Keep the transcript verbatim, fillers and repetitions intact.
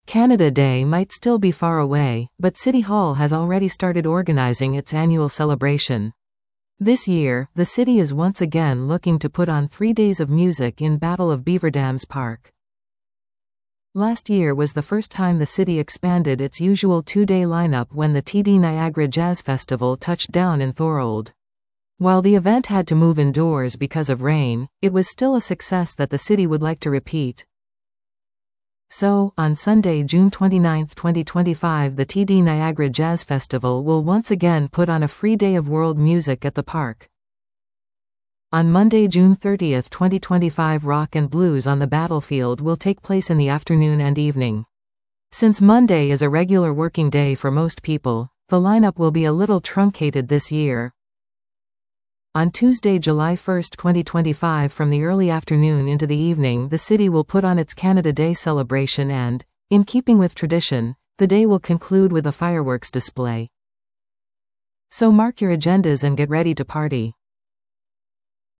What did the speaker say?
Canada Day might still be far away, but City Hall has already started organizing its annual celebration. This year, the city is once again looking to put on three days of music in Battle of Beaver Dams Park. Last year was the first time the city expanded its usual two-day lineup when the T D Niagara Jazz Festival touched down in Thorold. While the event had to move indoors because of rain, it was still a success that the city would like to repeat. So, on Sunday, June twenty-ninth, twenty twenty-five, the T D Niagara Jazz Festival will once again put on a free day of world music at the park. On Monday, June thirtieth, twenty twenty-five, Rock and Blues on the Battlefield will take place in the afternoon and evening. Since Monday is a regular working day for most people, the lineup will be a little truncated this year. On Tuesday, July first, twenty twenty-five, from the early afternoon into the evening, the city will put on its Canada Day celebration and, in keeping with tradition, the day will conclude with a fireworks display. So mark your agendas and get ready to party.